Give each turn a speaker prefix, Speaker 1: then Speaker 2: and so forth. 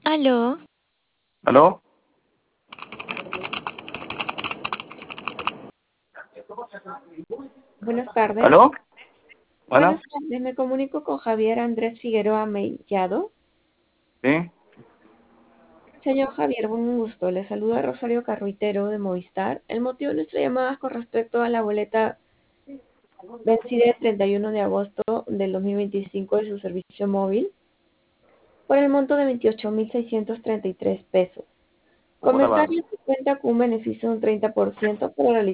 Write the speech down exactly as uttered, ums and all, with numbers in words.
Speaker 1: ¿Aló?
Speaker 2: ¿Aló?
Speaker 3: Buenas tardes.
Speaker 2: ¿Aló?
Speaker 3: Buenas
Speaker 2: Bueno,
Speaker 3: tardes, me comunico con Javier Andrés Figueroa Mellado.
Speaker 2: sí.
Speaker 3: Señor Javier, buen gusto. Le saluda Rosario Carruitero de Movistar. El motivo de nuestra llamada es con respecto a la boleta vencida el treinta y uno de agosto del dos mil veinticinco de su servicio móvil por el monto de veintiocho mil seiscientos treinta y tres pesos.
Speaker 2: ¿Cómo la va?
Speaker 3: Comentarle que cuenta con un beneficio de un treinta por ciento para realizar